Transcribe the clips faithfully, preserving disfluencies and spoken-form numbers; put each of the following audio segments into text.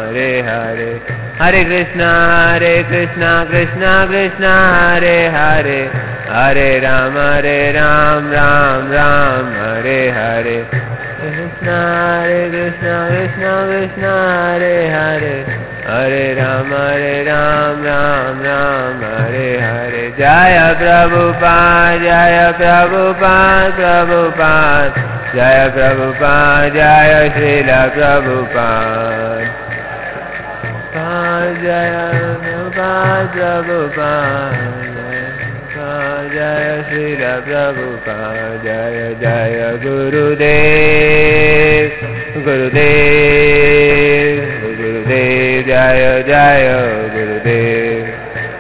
हरे हरे, हरे कृष्णा हरे कृष्णा कृष्णा कृष्णा हरे हरे, हरे राम हरे राम राम राम हरे हरे, कृष्णा हरे कृष्णा कृष्णा कृष्णा हरे हरे, हरे राम हरे राम राम राम हरे हरे। जय प्रभुपाद जय प्रभुपाद प्रभुपाद जय प्रभुपाद, जय श्रील प्रभुपाद, जय प्रभुपाद प्रभुपाद, जय श्रील प्रभुपाद, जय जय गुरुदेव गुरुदेव गुरुदेव, जय जय गुरुदेव।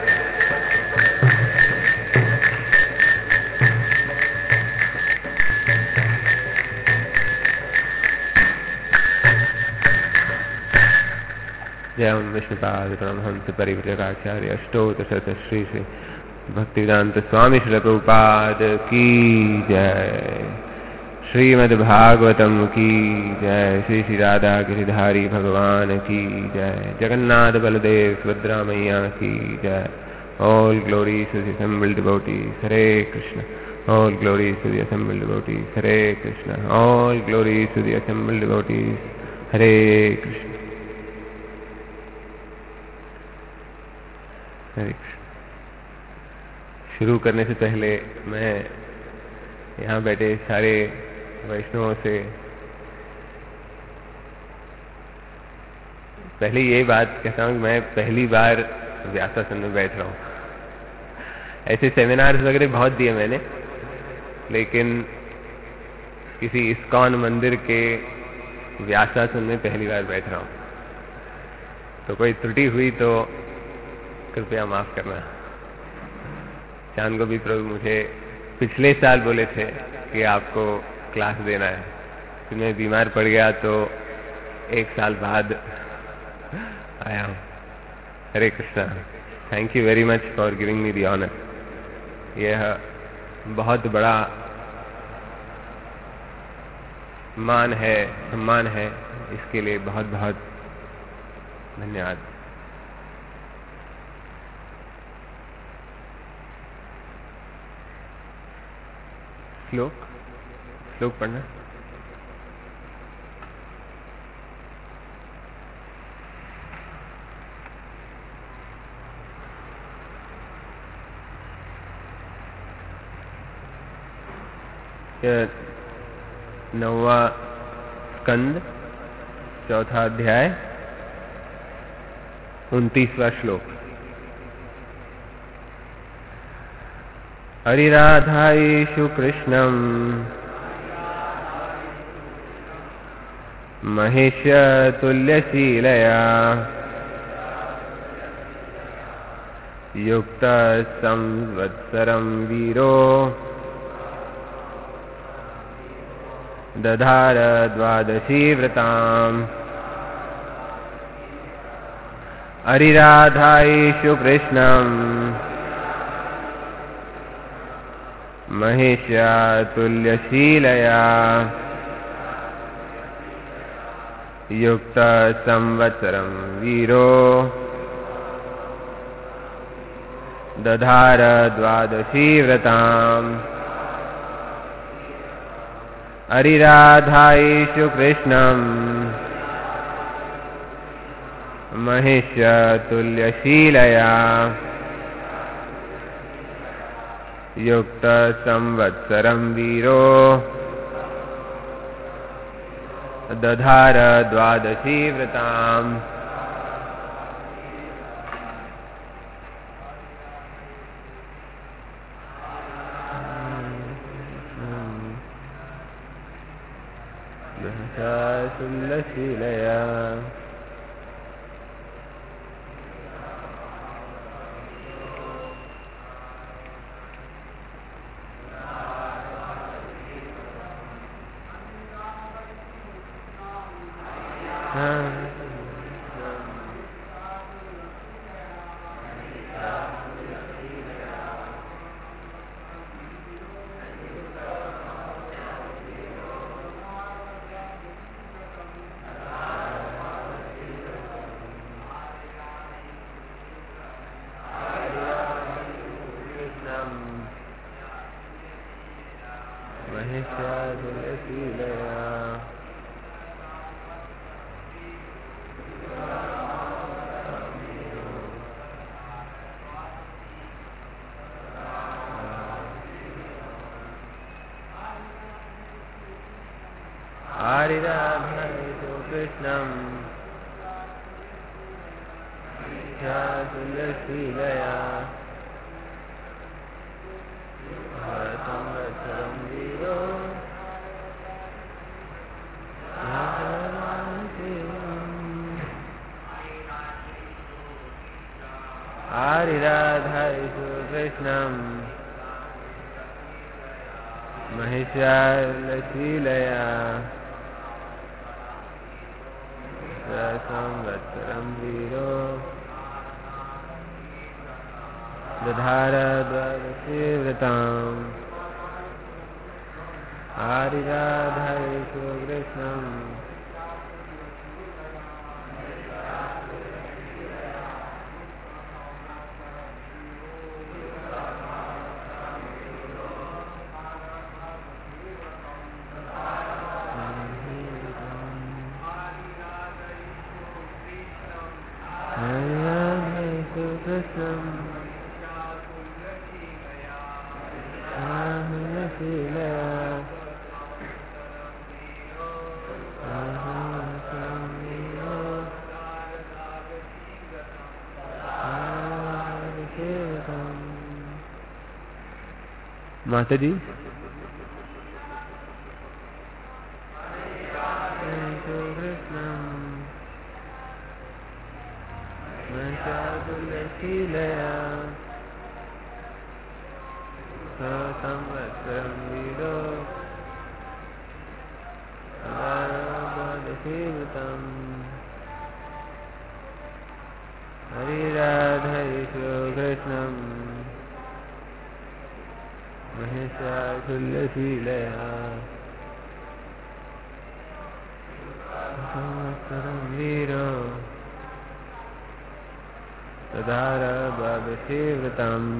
जय ओम विष्णुपाद परमहंस परिव्राजकाचार्य अष्टोत्तर शत श्री श्री भक्तिवेदांत स्वामी श्री प्रभुपाद की जय, श्रीमद् भागवतम की जय, श्री श्री राधा गिरिधारी भगवान की जय, जगन्नाथ बलदेव सुभद्रा मैया की जय। All glory to the assembled devotees, Hare Krishna. All glory to the assembled devotees, Hare Krishna. All glory to the assembled devotees, Hare Krishna. शुरू करने से पहले मैं यहाँ बैठे सारे वैष्णवों से पहले ये बात कहता हूँ कि मैं पहली बार व्यासासन में बैठ रहा हूँ। ऐसे सेमिनार्स वगैरह बहुत दिए मैंने, लेकिन किसी इस्कॉन मंदिर के व्यासासन में पहली बार बैठ रहा हूँ। तो कोई त्रुटि हुई तो कृपया माफ करना। चांद को भी प्रभु मुझे पिछले साल बोले थे कि आपको क्लास देना है, फिर मैं बीमार पड़ गया तो एक साल बाद आया हूँ। Hare Krishna. Thank you very much for giving me the honour. यह बहुत बड़ा मान है, सम्मान है, इसके लिए बहुत बहुत धन्यवाद। श्लोक श्लोक पढ़ना। नौवा स्कंद, चौथा अध्याय, उनतीसवा श्लोक। हरिराधाईषु कृष्णं महिष्यतुल्यशीलया युक्तः संवत्सरं वीरो दधार द्वादशी व्रताम्। हरिराधाईषु कृष्णं महिष्यतुल्यशीलया युक्तः संवत्सरं वीरो दधार द्वादशी व्रताम्। हरिराधाईषु कृष्णं महिष्यतुल्यशीलया युक्त संवत्सरं वीरो दधार द्वादशी व्रताम्। तुल्यशीलया महिषासुरशीलया हरिराधयतु कृष्णं महिषासुरशीलया संवत्सरं वीरो हरिराधयतु कृष्णं महिषासुरशीलया संवत्सरं वीरो दधार द्वादशी व्रताम् हरिराधयतु कृष्णं हरिराधयतु कृष्णं माता जी महिषासुरशीलया संवत्सरं वीरो द्वादशीव्रतम् हरिराधयतु कृष्णं महिषासुरशीलया संवत्सरं वीरो दधार द्वादशी व्रतम्।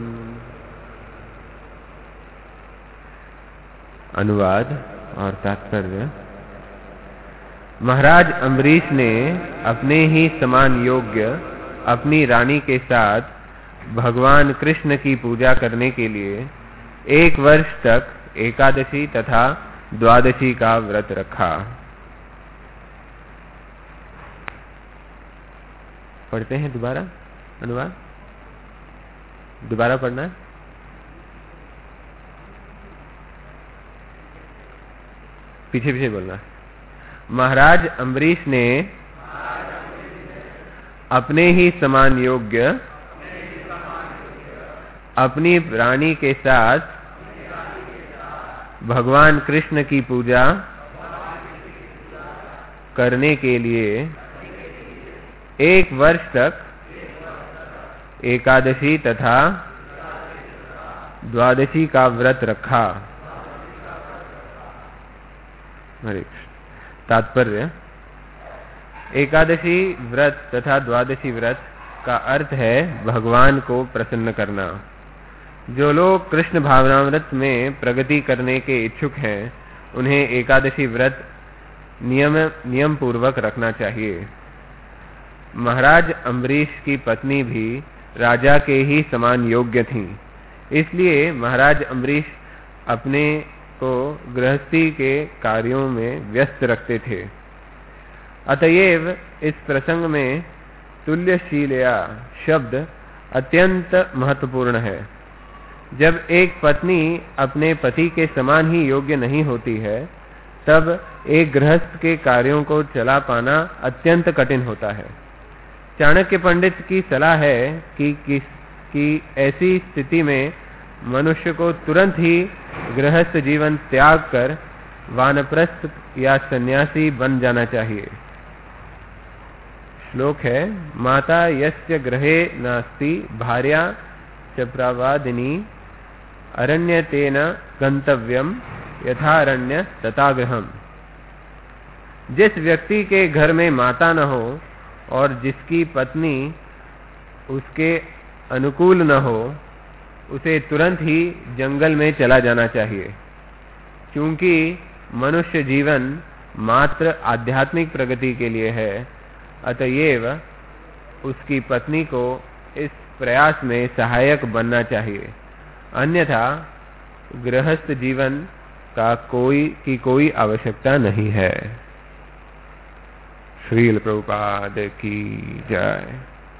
अनुवाद और तात्पर्य। महाराज अम्बरीश ने अपने ही समान योग्य अपनी रानी के साथ भगवान कृष्ण की पूजा करने के लिए एक वर्ष तक एकादशी तथा द्वादशी का व्रत रखा। पढ़ते हैं दोबारा अनुवाद, दोबारा पढ़ना है। पीछे पीछे बोलना है। महाराज अम्बरीश ने अपने ही समान योग्य अपनी रानी के साथ भगवान कृष्ण की पूजा करने के लिए एक वर्ष तक एकादशी तथा द्वादशी का व्रत रखा। हरे कृष्ण। तात्पर्य। एकादशी व्रत तथा द्वादशी व्रत का अर्थ है भगवान को प्रसन्न करना। जो लोग कृष्ण भावनामृत में प्रगति करने के इच्छुक हैं उन्हें एकादशी व्रत नियम नियम पूर्वक रखना चाहिए। महाराज अम्बरीश की पत्नी भी राजा के ही समान योग्य थीं, इसलिए महाराज अम्बरीश अपने को गृहस्थी के कार्यों में व्यस्त रखते थे। अतएव इस प्रसंग में तुल्यशीलया शब्द अत्यंत महत्वपूर्ण है। जब एक पत्नी अपने पति के समान ही योग्य नहीं होती है तब एक गृहस्थ के कार्यों को चला पाना अत्यंत कठिन होता है। चाणक्य पंडित की सलाह है कि किस कि ऐसी स्थिति में मनुष्य को तुरंत ही गृहस्थ जीवन त्याग कर वानप्रस्थ या सन्यासी बन जाना चाहिए। श्लोक है, माता यस्य गृहे नास्ति भार्या च प्रवादिनी अरण्यतेन गंतव्यम यथारण्य तथा गृहम्। जिस व्यक्ति के घर में माता न हो और जिसकी पत्नी उसके अनुकूल न हो उसे तुरंत ही जंगल में चला जाना चाहिए। क्योंकि मनुष्य जीवन मात्र आध्यात्मिक प्रगति के लिए है, अतएव उसकी पत्नी को इस प्रयास में सहायक बनना चाहिए, अन्यथा गृहस्थ जीवन का कोई की कोई आवश्यकता नहीं है। श्रील प्रभुपाद की जय।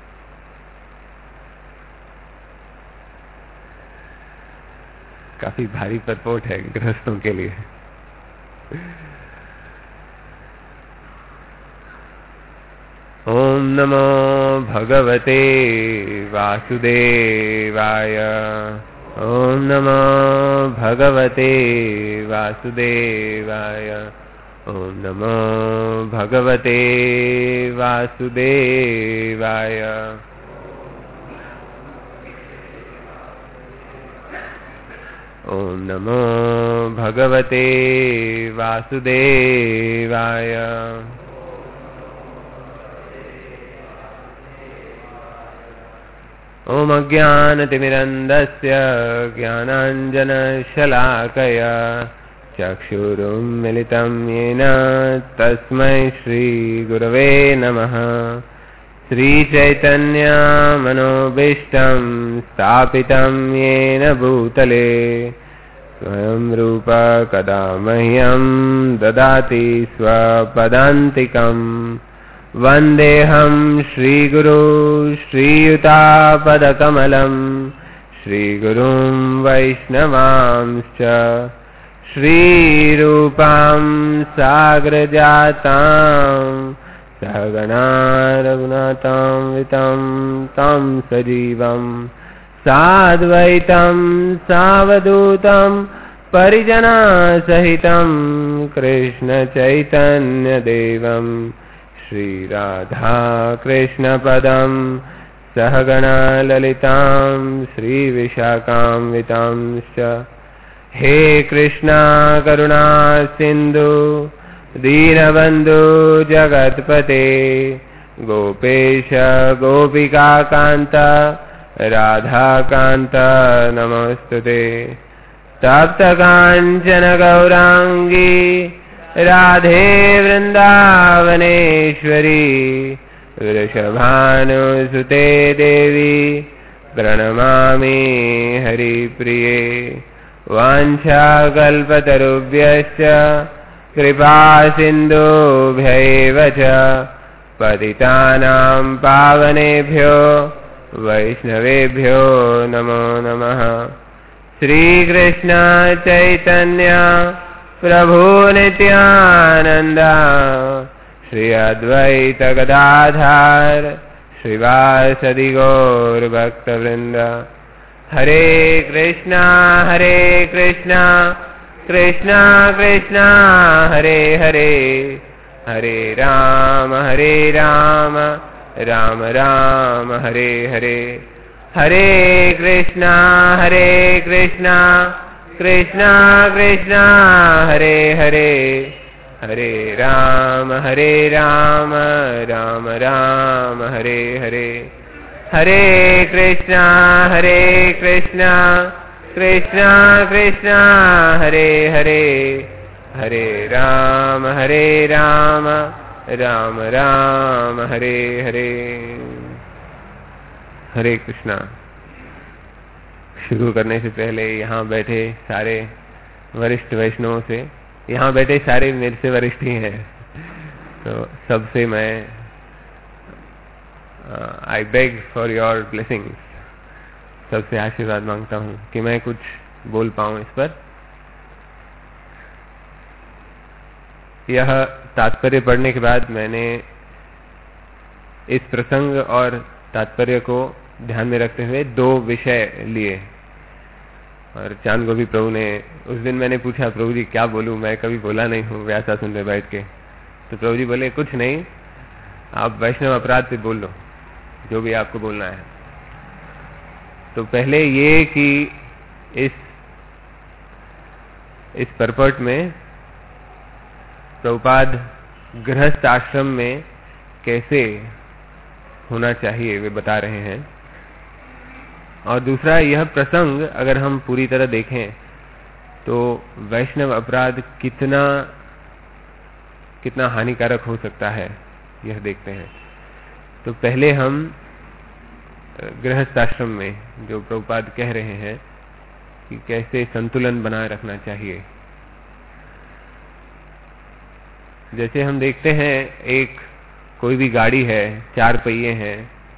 काफी भारी परपोट है गृहस्थों के लिए। ओम नमो भगवते वासुदेवाय। ओम नमो भगवते वासुदेवाय। ओम नमो भगवते वासुदेवाय। ओम नमो भगवते वासुदेवाय। ओम अज्ञानतिमिरन्धस्य ज्ञानाञ्जनशलाकया चक्षुरुन्मिलितं येन तस्मै श्रीगुरवे नमः। श्रीचैतन्यमनोभीष्टं स्थापितं येन भूतले स्वयं रूप कदा मह्यं ददाति स्वपदान्तिकम्। वन्देऽहं श्रीगुरु श्रीयुतापदकमलं श्रीगुरुं वैष्णवांश्च श्रीरूपां साग्रजातां सहगणा रघुनाथां वितं तं सजीवं साद्वैतं सावधूतं परिजनसहितं कृष्णचैतन्यदेवं श्रीराधा कृष्णपदं सहगणा ललितां श्रीविशाखान्वितांश्च। हे कृष्णा करुणा सिन्धु दीनबन्धु जगत्पते गोपेश गोपिकान्त राधाकान्त नमोस्तुते। तप्तकाञ्चन गौराङ्गी राधे वृन्दावनेश्वरी वृषभानुसुते देवी प्रणमामि हरिप्रिये। वाञ्छाकल्पतरुभ्यश्च कृपा सिन्धुभ्यैव च पतितानां पावनेभ्यो वैष्णवेभ्यो नमो नमः। श्रीकृष्ण चैतन्य प्रभु नित्यानंद श्री अद्वैत गदाधर श्रीवासदि गौर भक्तवृंद। हरे कृष्णा हरे कृष्णा कृष्णा कृष्णा हरे हरे हरे राम हरे राम राम राम हरे हरे। हरे कृष्णा हरे कृष्णा कृष्णा कृष्णा हरे हरे हरे राम हरे राम राम राम हरे हरे। हरे कृष्णा हरे कृष्णा कृष्णा कृष्णा हरे हरे हरे राम हरे राम राम राम हरे हरे। हरे कृष्णा। शुरू करने से पहले यहाँ बैठे सारे वरिष्ठ वैष्णवों से, यहाँ बैठे सारे मेरे से वरिष्ठ ही हैं, तो सबसे मैं I beg for your blessings, सबसे आशीर्वाद मांगता हूँ कि मैं कुछ बोल पाऊँ इस पर। यह तात्पर्य पढ़ने के बाद मैंने इस प्रसंग और तात्पर्य को ध्यान में रखते हुए दो विषय लिए। और चांद गोभी प्रभु ने, उस दिन मैंने पूछा प्रभु जी क्या बोलूं, मैं कभी बोला नहीं हूँ व्यासासन में बैठ के। तो प्रभु जी बोले कुछ नहीं, आप वैष्णव अपराध पे बोल लो जो भी आपको बोलना है। तो पहले ये कि इस इस परपट में प्रभुपाद गृहस्थ आश्रम में कैसे होना चाहिए वे बता रहे हैं। और दूसरा, यह प्रसंग अगर हम पूरी तरह देखें तो वैष्णव अपराध कितना कितना हानिकारक हो सकता है यह देखते हैं। तो पहले हम गृहस्थ आश्रम में जो प्रभुपाद कह रहे हैं कि कैसे संतुलन बनाए रखना चाहिए। जैसे हम देखते हैं एक कोई भी गाड़ी है, चार पहिए हैं,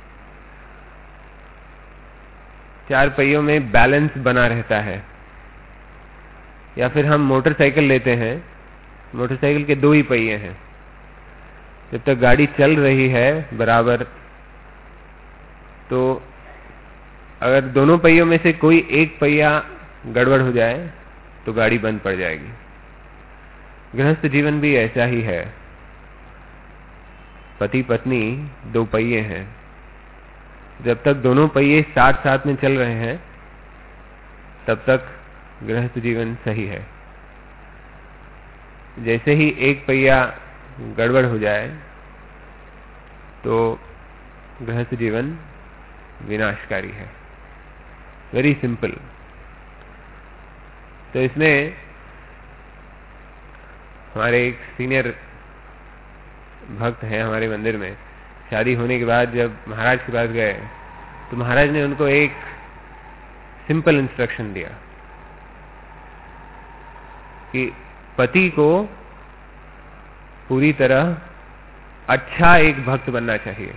चार पहियों में बैलेंस बना रहता है। या फिर हम मोटरसाइकिल लेते हैं, मोटरसाइकिल के दो ही पहिए हैं, जब तक गाड़ी चल रही है बराबर, तो अगर दोनों पहियों में से कोई एक पहिया गड़बड़ हो जाए तो गाड़ी बंद पड़ जाएगी। गृहस्थ जीवन भी ऐसा ही है। पति पत्नी दो पहिए हैं, जब तक दोनों पहिए साथ साथ में चल रहे हैं तब तक गृहस्थ जीवन सही है। जैसे ही एक पहिया गड़बड़ हो जाए तो गृहस्थ जीवन विनाशकारी है। Very simple. तो इसमें हमारे एक सीनियर भक्त हैं हमारे मंदिर में, शादी होने के बाद जब महाराज के पास गए तो महाराज ने उनको एक सिंपल इंस्ट्रक्शन दिया कि पति को पूरी तरह अच्छा एक भक्त बनना चाहिए।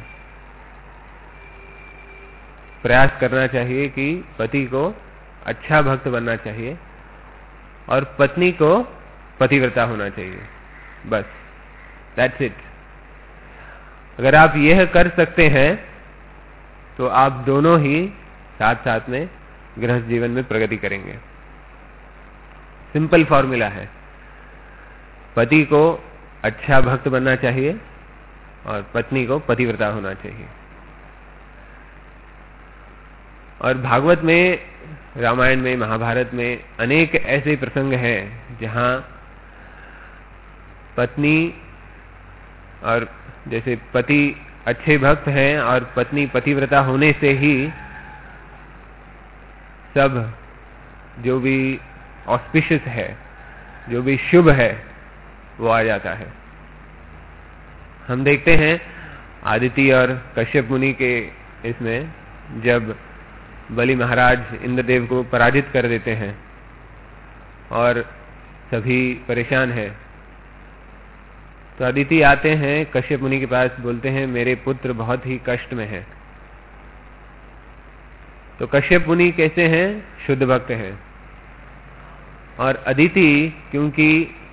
प्रयास करना चाहिए कि पति को अच्छा भक्त बनना चाहिए और पत्नी को पतिव्रता होना चाहिए। बस, दैट्स इट। अगर आप यह कर सकते हैं तो आप दोनों ही साथ साथ में गृहस्थ जीवन में प्रगति करेंगे। सिंपल फॉर्मूला है। पति को अच्छा भक्त बनना चाहिए और पत्नी को पतिव्रता होना चाहिए। और भागवत में, रामायण में, महाभारत में अनेक ऐसे प्रसंग हैं जहां पत्नी और जैसे पति अच्छे भक्त हैं और पत्नी पतिव्रता होने से ही सब जो भी ऑस्पिशियस है, जो भी शुभ है, वो आ जाता है। हम देखते हैं आदिति और कश्यप मुनि के इसमें, जब बलि महाराज इंद्रदेव को पराजित कर देते हैं और सभी परेशान हैं, तो अदिति आते हैं कश्यप मुनि के पास, बोलते हैं मेरे पुत्र बहुत ही कष्ट में है। तो कश्यप मुनि कैसे हैं? शुद्ध भक्त हैं। और अदिति क्योंकि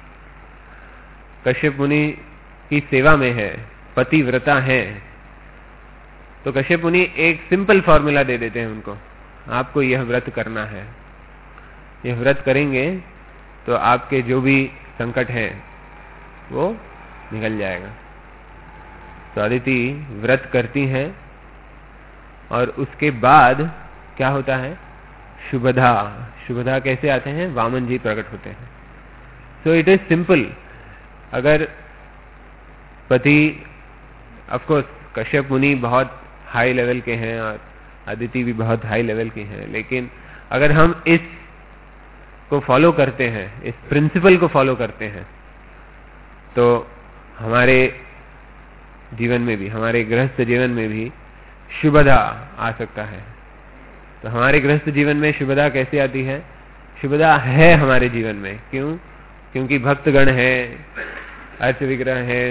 कश्यप मुनि की सेवा में है, पतिव्रता है, तो कश्यप मुनि एक सिंपल फॉर्मूला दे देते हैं उनको, आपको यह व्रत करना है। यह व्रत करेंगे तो आपके जो भी संकट हैं वो निकल जाएगा। तो अदिति व्रत करती हैं और उसके बाद क्या होता है? शुभदा। शुभदा कैसे आते हैं? वामन जी प्रकट होते हैं। So it is simple. अगर पति, ऑफ कोर्स कश्यप मुनि बहुत हाई लेवल के हैं और अदिति भी बहुत हाई लेवल की हैं, लेकिन अगर हम इस को फॉलो करते हैं, इस प्रिंसिपल को फॉलो करते हैं, तो हमारे जीवन में भी, हमारे गृहस्थ जीवन में भी शुभदा आ सकता है। तो हमारे गृहस्थ जीवन में शुभदा कैसे आती है? शुभदा है हमारे जीवन में। क्यों? क्योंकि भक्तगण है, अर्च विग्रह है,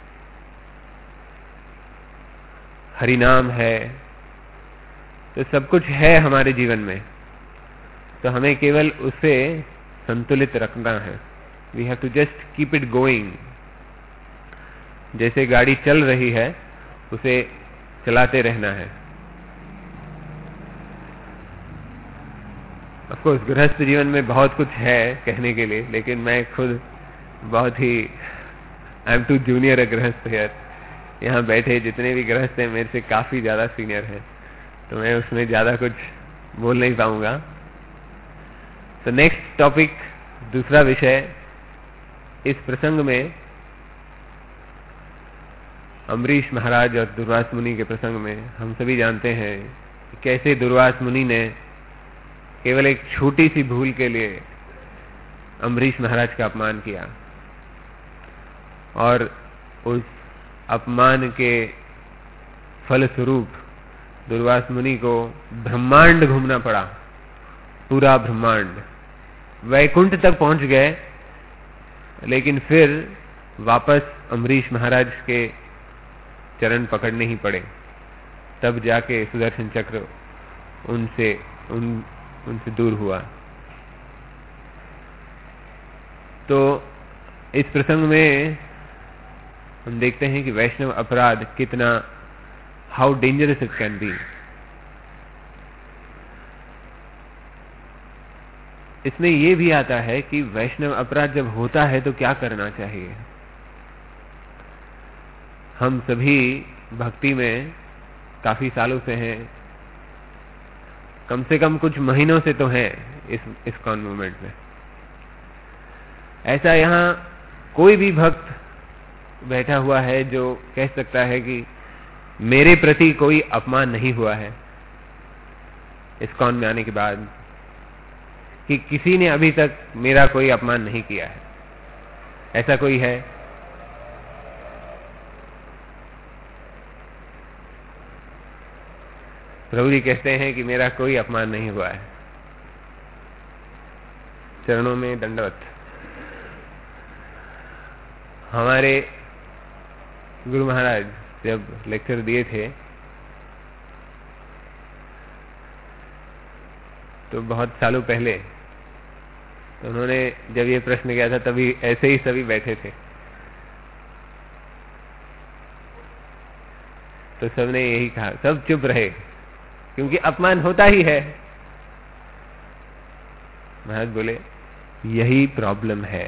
हरिनाम है, तो सब कुछ है हमारे जीवन में। तो हमें केवल उसे संतुलित रखना है। We have to just keep it going. जैसे गाड़ी चल रही है उसे चलाते रहना है। ऑफ कोर्स गृहस्थ जीवन में बहुत कुछ है कहने के लिए, लेकिन मैं खुद बहुत ही I am too junior a grihastha here. यहाँ बैठे जितने भी गृहस्थ हैं मेरे से काफी ज्यादा सीनियर हैं, तो मैं उसमें ज्यादा कुछ बोल नहीं पाऊंगा। तो नेक्स्ट टॉपिक, दूसरा विषय, इस प्रसंग में अम्बरीश महाराज और दुर्वास मुनि के प्रसंग में हम सभी जानते हैं कैसे दुर्वास मुनि ने केवल एक छोटी सी भूल के लिए अम्बरीश महाराज का अपमान किया और उस अपमान के फलस्वरूप दुर्वास मुनि को ब्रह्मांड घूमना पड़ा, पूरा ब्रह्मांड। वैकुंठ तक पहुंच गए, लेकिन फिर वापस अम्बरीश महाराज के चरण पकड़ने ही पड़े। तब जाके सुदर्शन चक्र उनसे उन उनसे दूर हुआ। तो इस प्रसंग में हम देखते हैं कि वैष्णव अपराध कितना, how dangerous it can be. इसमें यह भी आता है कि वैष्णव अपराध जब होता है तो क्या करना चाहिए। हम सभी भक्ति में काफी सालों से हैं, कम से कम कुछ महीनों से तो हैं इस इस्कॉन मूवमेंट में। ऐसा यहाँ कोई भी भक्त बैठा हुआ है जो कह सकता है कि मेरे प्रति कोई अपमान नहीं हुआ है इस्कॉन में आने के बाद, कि किसी ने अभी तक मेरा कोई अपमान नहीं किया है। ऐसा कोई है? प्रभु जी कहते हैं कि मेरा कोई अपमान नहीं हुआ है। चरणों में दंडवत। हमारे गुरु महाराज जब लेक्चर दिए थे तो बहुत सालों पहले, तो उन्होंने जब ये प्रश्न किया था तभी ऐसे ही सभी बैठे थे, तो सबने यही कहा, सब चुप रहे क्योंकि अपमान होता ही है। महाराज बोले यही प्रॉब्लम है।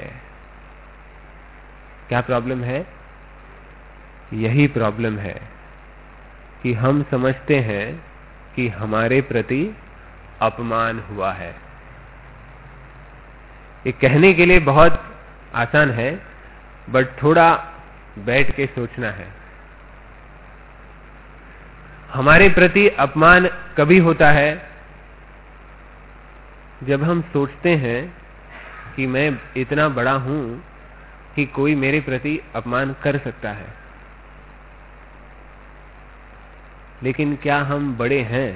क्या प्रॉब्लम है? यही प्रॉब्लम है कि हम समझते हैं कि हमारे प्रति अपमान हुआ है। ये कहने के लिए बहुत आसान है, बट थोड़ा बैठ के सोचना है। हमारे प्रति अपमान कभी होता है जब हम सोचते हैं कि मैं इतना बड़ा हूं कि कोई मेरे प्रति अपमान कर सकता है। लेकिन क्या हम बड़े हैं?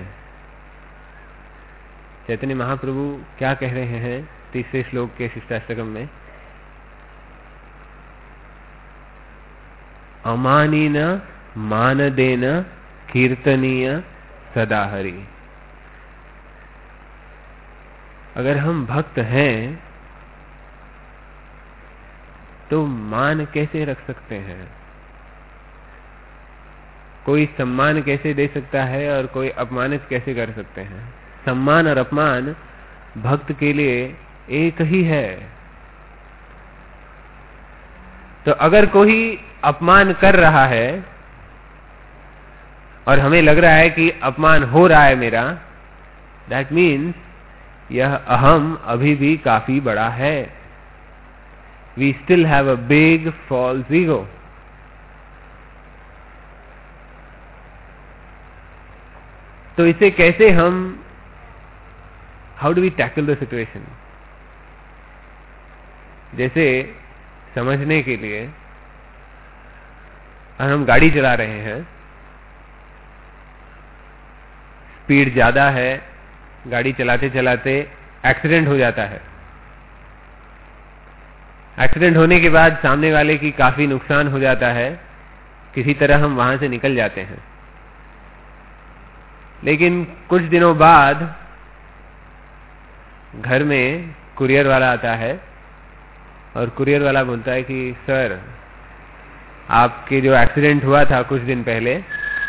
चैतन्य महाप्रभु क्या कह रहे हैं तीसरे श्लोक के शिष्टाष्टकम में? अमानीन मानदेन कीर्तनीय सदा हरि। अगर हम भक्त हैं तो मान कैसे रख सकते हैं? कोई सम्मान कैसे दे सकता है और कोई अपमानित कैसे कर सकते हैं? सम्मान और अपमान भक्त के लिए एक ही है। तो अगर कोई अपमान कर रहा है और हमें लग रहा है कि अपमान हो रहा है मेरा, दैट मीन्स यह अहम अभी भी काफी बड़ा है। We still have a big false ego. तो इसे कैसे हम, how do we tackle the situation? जैसे समझने के लिए, अगर हम गाड़ी चला रहे हैं, स्पीड ज्यादा है, गाड़ी चलाते चलाते एक्सीडेंट हो जाता है। एक्सीडेंट होने के बाद सामने वाले की काफी नुकसान हो जाता है, किसी तरह हम वहां से निकल जाते हैं। लेकिन कुछ दिनों बाद घर में कुरियर वाला आता है और कुरियर वाला बोलता है कि सर, आपके जो एक्सीडेंट हुआ था कुछ दिन पहले,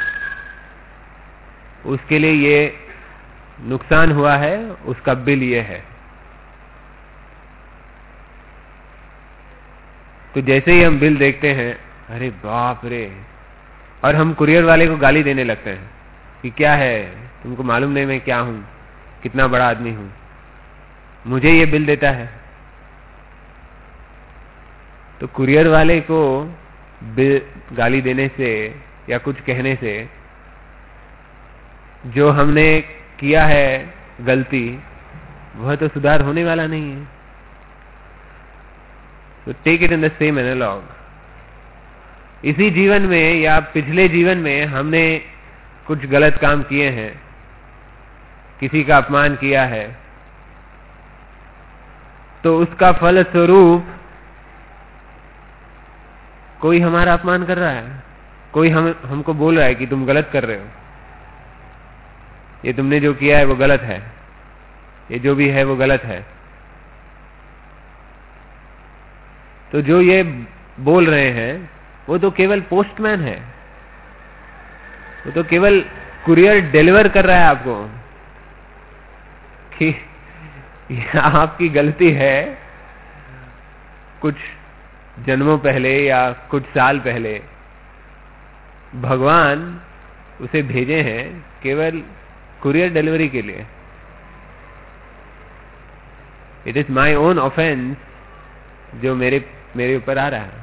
उसके लिए ये नुकसान हुआ है, उसका बिल ये है। तो जैसे ही हम बिल देखते हैं, अरे बाप रे, और हम कुरियर वाले को गाली देने लगते हैं कि क्या है, तुमको मालूम नहीं मैं क्या हूं, कितना बड़ा आदमी हूं, मुझे ये बिल देता है। तो कुरियर वाले को बिल गाली देने से या कुछ कहने से जो हमने किया है गलती, वह तो सुधार होने वाला नहीं है। तो take it in the same analogue. इसी जीवन में या पिछले जीवन में हमने कुछ गलत काम किए हैं, किसी का अपमान किया है, तो उसका फल स्वरूप कोई हमारा अपमान कर रहा है, कोई हम हमको बोल रहा है कि तुम गलत कर रहे हो, ये तुमने जो किया है वो गलत है, ये जो भी है वो गलत है। तो जो ये बोल रहे हैं वो तो केवल पोस्टमैन है, वो तो केवल कुरियर डिलीवर कर रहा है आपको कि आपकी गलती है कुछ जन्मों पहले या कुछ साल पहले। भगवान उसे भेजे हैं केवल कुरियर डिलीवरी के लिए। It is my own offence जो मेरे मेरे ऊपर आ रहा है।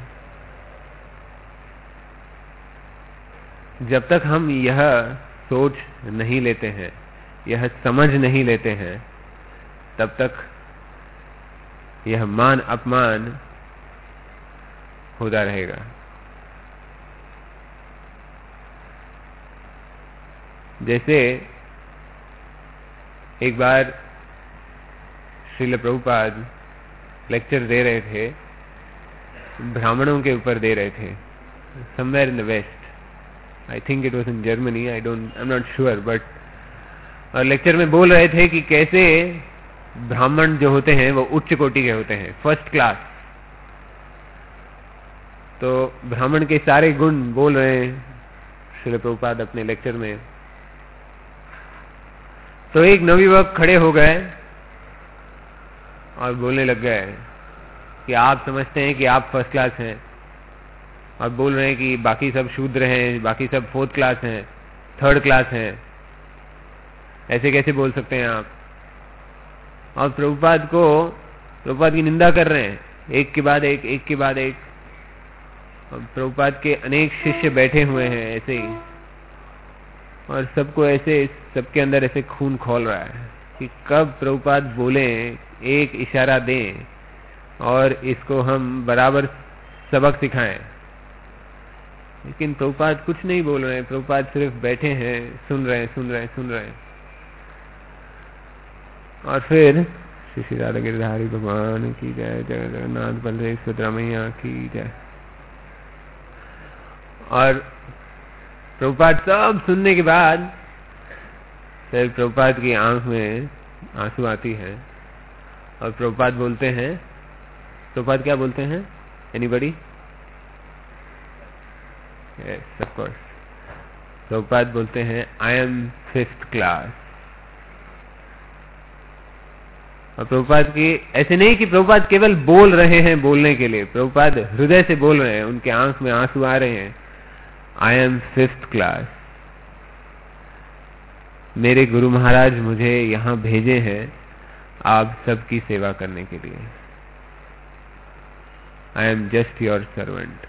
जब तक हम यह सोच नहीं लेते हैं, यह समझ नहीं लेते हैं, तब तक यह मान अपमान होता रहेगा। जैसे एक बार श्रील प्रभुपाद लेक्चर दे रहे थे, ब्राह्मणों के ऊपर दे रहे थे, somewhere in the West, I think it was in Germany, I don't I am not sure, but और लेक्चर में बोल रहे थे कि कैसे ब्राह्मण जो होते हैं वो उच्च कोटि के होते हैं, फर्स्ट क्लास। तो ब्राह्मण के सारे गुण बोल रहे हैं श्रील प्रभुपाद अपने लेक्चर में। तो एक नवयुवक खड़े हो गए और बोलने लग गए कि आप समझते हैं कि आप फर्स्ट क्लास हैं, और बोल रहे हैं कि बाकी सब शूद्र हैं, बाकी सब फोर्थ क्लास हैं, थर्ड क्लास हैं, ऐसे कैसे बोल सकते हैं आप। और प्रभुपाद को प्रभुपाद की निंदा कर रहे हैं, एक के बाद एक एक के बाद एक। और प्रभुपाद के अनेक शिष्य बैठे हुए हैं ऐसे ही, और सबको ऐसे सबके अंदर ऐसे खून खौल रहा है कि कब प्रभुपाद बोले, एक इशारा दें और इसको हम बराबर सबक सिखाएं। लेकिन प्रभुपाद कुछ नहीं बोल रहे हैं, प्रभुपाद सिर्फ बैठे हैं, सुन रहे हैं सुन रहे हैं सुन रहे हैं। और फिर श्री श्री राधा गिरधारी भगवान की जय, जय जगन्नाथ बलदेव सुभद्रा मैया की जय। और प्रभुपाद सब सुनने के बाद फिर प्रभुपाद की आंख में आंसू आती है, और प्रभुपाद बोलते हैं, प्रभुपाद क्या बोलते हैं, anybody? Yes of course. Prabhupada बोलते हैं, आई एम फिफ्थ क्लास। और प्रभुपाद की ऐसे नहीं कि प्रभुपाद केवल बोल रहे हैं बोलने के लिए, प्रभुपाद हृदय से बोल रहे हैं, उनके आंख में आंसू आ रहे हैं, आई एम फिफ्थ क्लास। मेरे गुरु महाराज मुझे यहां भेजे हैं आप सबकी सेवा करने के लिए। I am just your servant.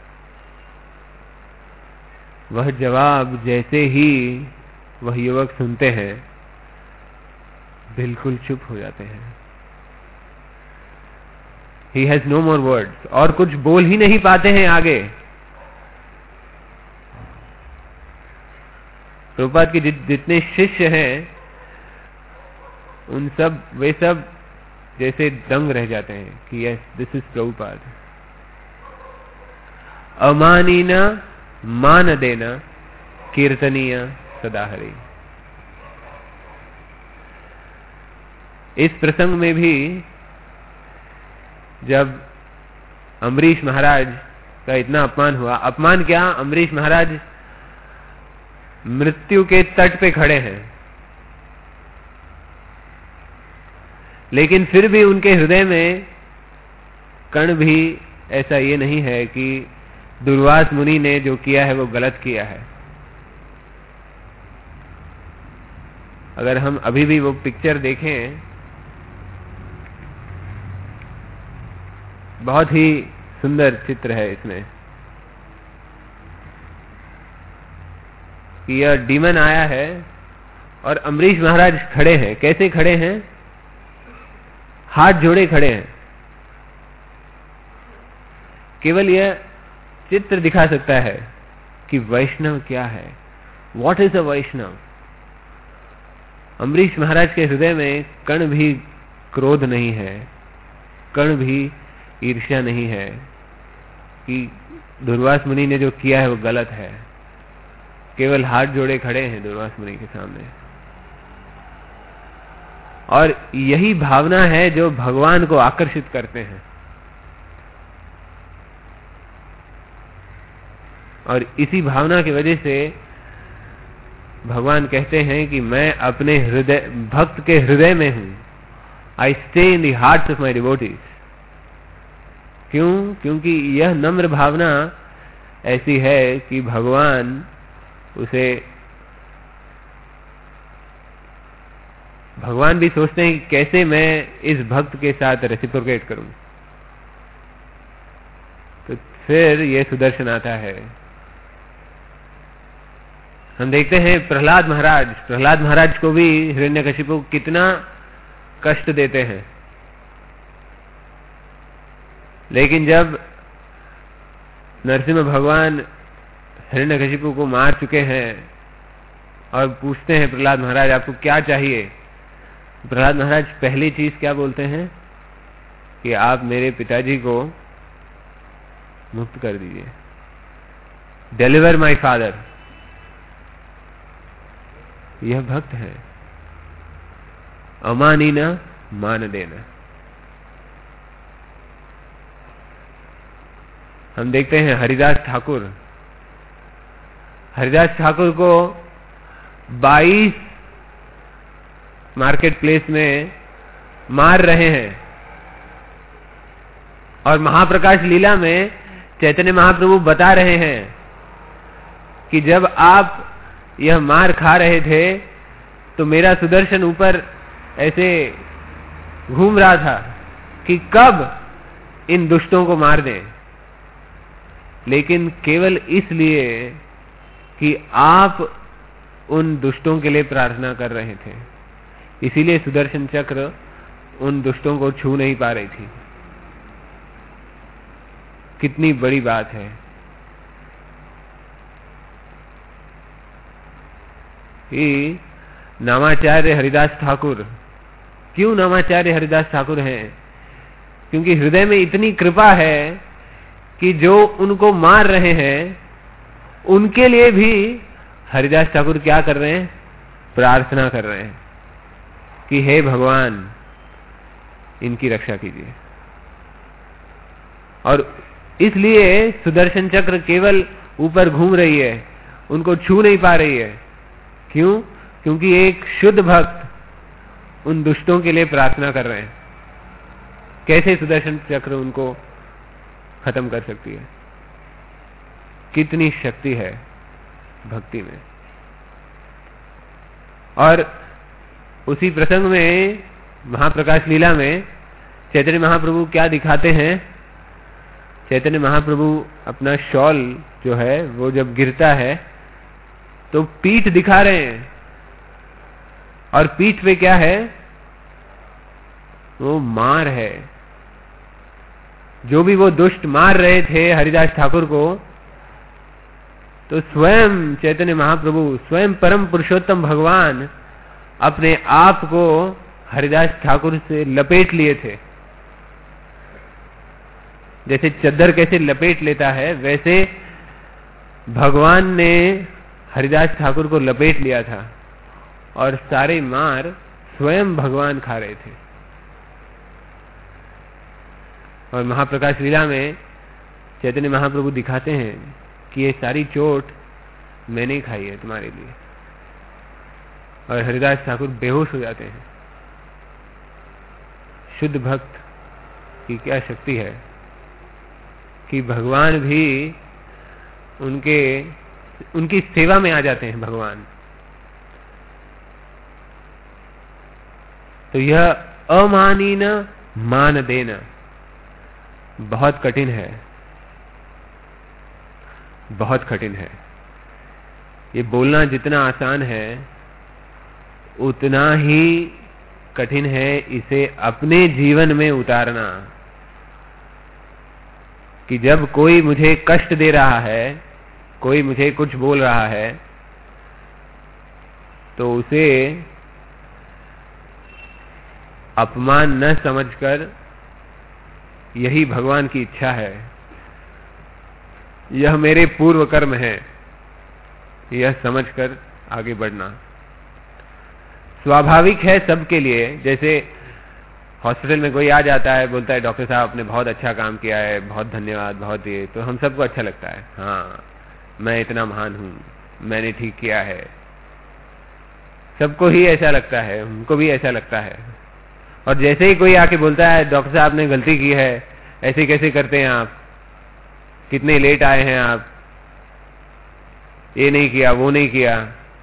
वह जवाब जैसे ही वह युवक सुनते हैं, बिल्कुल चुप हो जाते हैं। He has no more words, और कुछ बोल ही नहीं पाते हैं आगे। प्रभुपाद के जितने शिष्य हैं, उन सब वे सब जैसे दंग रह जाते हैं कि यस दिस इज प्रभुपाद। अमानीना मान देना कीर्तनीय सदा हरि। इस प्रसंग में भी जब अम्बरीश महाराज का इतना अपमान हुआ, अपमान क्या, अम्बरीश महाराज मृत्यु के तट पे खड़े हैं, लेकिन फिर भी उनके हृदय में कण भी ऐसा ये नहीं है कि दुर्वास मुनि ने जो किया है वो गलत किया है। अगर हम अभी भी वो पिक्चर देखें, बहुत ही सुंदर चित्र है इसमें कि यह डीमन आया है और अम्बरीश महाराज खड़े हैं। कैसे खड़े हैं? हाथ जोड़े खड़े हैं। केवल यह चित्र दिखा सकता है कि वैष्णव क्या है, what is a Vaishnava. Ambarish Maharaj के हृदय में कण भी क्रोध नहीं है, कण भी ईर्ष्या नहीं है कि दुर्वास मुनि ने जो किया है वो गलत है। केवल हाथ जोड़े खड़े हैं दुर्वास मुनि के सामने। और यही भावना है जो भगवान को आकर्षित करते हैं। और इसी भावना की वजह से भगवान कहते हैं कि मैं अपने हृदय भक्त के हृदय में हूं। I stay in the hearts of my devotees. क्यों? क्योंकि यह नम्र भावना ऐसी है कि भगवान उसे भगवान भी सोचते हैं कि कैसे मैं इस भक्त के साथ रेसिप्रोकेट करूं। तो फिर ये सुदर्शन आता है। हम देखते हैं प्रहलाद महाराज प्रहलाद महाराज को भी हिरण्यकशिपु कितना कष्ट देते हैं, लेकिन जब नरसिंह भगवान हिरण्यकशिपु को मार चुके हैं और पूछते हैं प्रहलाद महाराज आपको क्या चाहिए, प्रहलाद महाराज पहली चीज क्या बोलते हैं कि आप मेरे पिताजी को मुक्त कर दीजिए, डिलीवर माय फादर। यह भक्त है। अमानी न मान देना। हम देखते हैं हरिदास ठाकुर हरिदास ठाकुर को बाईस मार्केट प्लेस में मार रहे हैं और महाप्रकाश लीला में चैतन्य महाप्रभु बता रहे हैं कि जब आप यह मार खा रहे थे तो मेरा सुदर्शन ऊपर ऐसे घूम रहा था कि कब इन दुष्टों को मार दें, लेकिन केवल इसलिए कि आप उन दुष्टों के लिए प्रार्थना कर रहे थे, इसीलिए सुदर्शन चक्र उन दुष्टों को छू नहीं पा रही थी। कितनी बड़ी बात है कि नामाचार्य हरिदास ठाकुर, क्यों नामाचार्य हरिदास ठाकुर हैं? क्योंकि हृदय में इतनी कृपा है कि जो उनको मार रहे हैं उनके लिए भी हरिदास ठाकुर क्या कर रहे हैं? प्रार्थना कर रहे हैं कि हे भगवान इनकी रक्षा कीजिए। और इसलिए सुदर्शन चक्र केवल ऊपर घूम रही है, उनको छू नहीं पा रही है। क्यों? क्योंकि एक शुद्ध भक्त उन दुष्टों के लिए प्रार्थना कर रहे हैं। कैसे सुदर्शन चक्र उनको खत्म कर सकती है? कितनी शक्ति है भक्ति में। और उसी प्रसंग में महाप्रकाश लीला में चैतन्य महाप्रभु क्या दिखाते हैं? चैतन्य महाप्रभु अपना शॉल जो है वो जब गिरता है तो पीठ दिखा रहे हैं, और पीठ पे क्या है? वो मार है। जो भी वो दुष्ट मार रहे थे हरिदास ठाकुर को, तो स्वयं चैतन्य महाप्रभु, स्वयं परम पुरुषोत्तम भगवान अपने आप को हरिदास ठाकुर से लपेट लिए थे। जैसे चद्दर कैसे लपेट लेता है, वैसे भगवान ने हरिदास ठाकुर को लपेट लिया था और सारे मार स्वयं भगवान खा रहे थे। और महाप्रकाश लीला में चैतन्य महाप्रभु दिखाते हैं कि ये सारी चोट मैंने खाई है तुम्हारे लिए। और हरिदास ठाकुर बेहोश हो जाते हैं। शुद्ध भक्त की क्या शक्ति है कि भगवान भी उनके उनकी सेवा में आ जाते हैं भगवान। तो यह अमानी न मान देना बहुत कठिन है, बहुत कठिन है। ये बोलना जितना आसान है उतना ही कठिन है इसे अपने जीवन में उतारना। कि जब कोई मुझे कष्ट दे रहा है, कोई मुझे कुछ बोल रहा है, तो उसे अपमान न समझकर यही भगवान की इच्छा है, यह मेरे पूर्व कर्म है, यह समझकर आगे बढ़ना स्वाभाविक है सबके लिए। जैसे हॉस्पिटल में कोई आ जाता है, बोलता है डॉक्टर साहब आपने बहुत अच्छा काम किया है, बहुत धन्यवाद, बहुत ये, तो हम सबको अच्छा लगता है, हाँ मैं इतना महान हूं, मैंने ठीक किया है। सबको ही ऐसा लगता है, हमको भी ऐसा लगता है। और जैसे ही कोई आके बोलता है डॉक्टर साहब आपने गलती की है, ऐसे कैसे करते हैं आप, कितने लेट आए हैं आप, ये नहीं किया वो नहीं किया,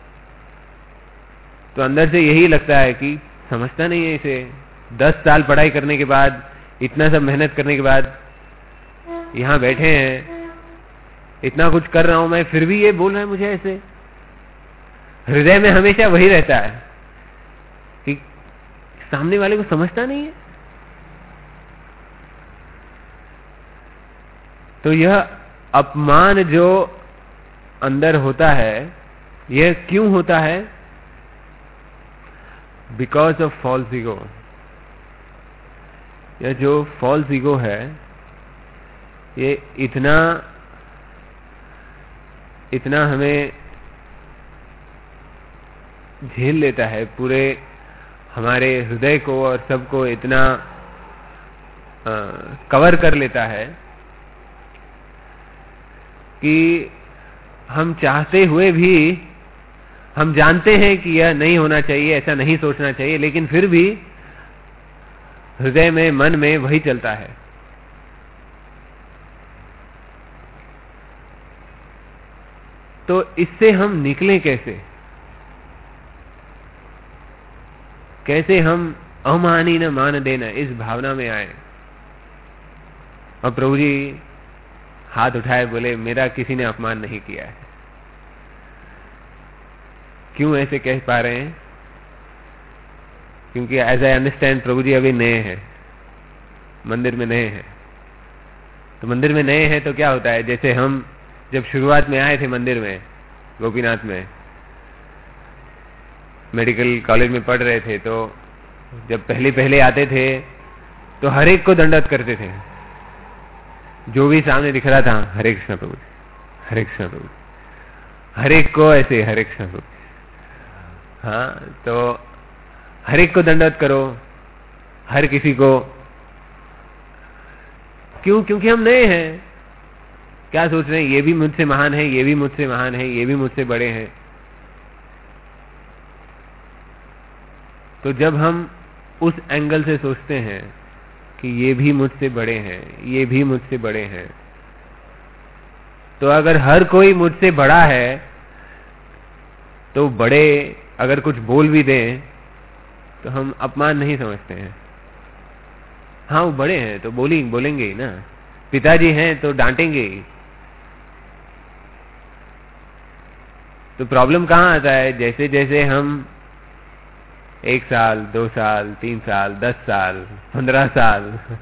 तो अंदर से यही लगता है कि समझता नहीं है इसे। दस साल पढ़ाई करने के बाद, इतना सब मेहनत करने के बाद यहां बैठे हैं, इतना कुछ कर रहा हूं मैं, फिर भी ये बोल रहा है मुझे ऐसे। हृदय में हमेशा वही रहता है कि सामने वाले को समझता नहीं है। तो यह अपमान जो अंदर होता है, यह क्यों होता है? Because of false ego. यह जो फॉल्स ईगो है, ये इतना इतना हमें झेल लेता है, पूरे हमारे हृदय को और सबको इतना आ, कवर कर लेता है कि हम चाहते हुए भी, हम जानते हैं कि यह नहीं होना चाहिए, ऐसा नहीं सोचना चाहिए, लेकिन फिर भी हृदय में, मन में वही चलता है। तो इससे हम निकलें कैसे? कैसे हम अमानी न मान देना, इस भावना में आए। और प्रभु जी हाथ उठाए, बोले मेरा किसी ने अपमान नहीं किया है। क्यों ऐसे कह पा रहे हैं? क्योंकि एज आई अंडरस्टैंड प्रभु जी अभी नए हैं, मंदिर में नए हैं। तो मंदिर में नए हैं तो क्या होता है, जैसे हम जब शुरुआत में आए थे मंदिर में, गोपीनाथ में मेडिकल कॉलेज में पढ़ रहे थे, तो जब पहले पहले आते थे तो हर एक को दंडवत करते थे। जो भी सामने दिख रहा था, हरे कृष्ण प्रभु, हरे कृष्ण प्रभु, हर एक को ऐसे, हरे कृष्ण प्रभु। हाँ, तो हर एक को दंडवत करो, हर किसी को। क्यों? क्योंकि हम नए हैं। क्या सोच रहे हैं, ये भी मुझसे महान है, ये भी मुझसे महान है, ये भी मुझसे बड़े हैं। तो जब हम उस एंगल से सोचते हैं कि ये भी मुझसे बड़े हैं, ये भी मुझसे बड़े हैं, तो अगर हर कोई मुझसे बड़ा है तो बड़े अगर कुछ बोल भी दें तो हम अपमान नहीं समझते हैं। हाँ, वो बड़े हैं तो बोली बोलेंगे ही ना, पिताजी हैं तो डांटेंगे ही। तो प्रॉब्लम कहाँ आता है? जैसे जैसे हम एक साल, दो साल, तीन साल, दस साल, पंद्रह साल,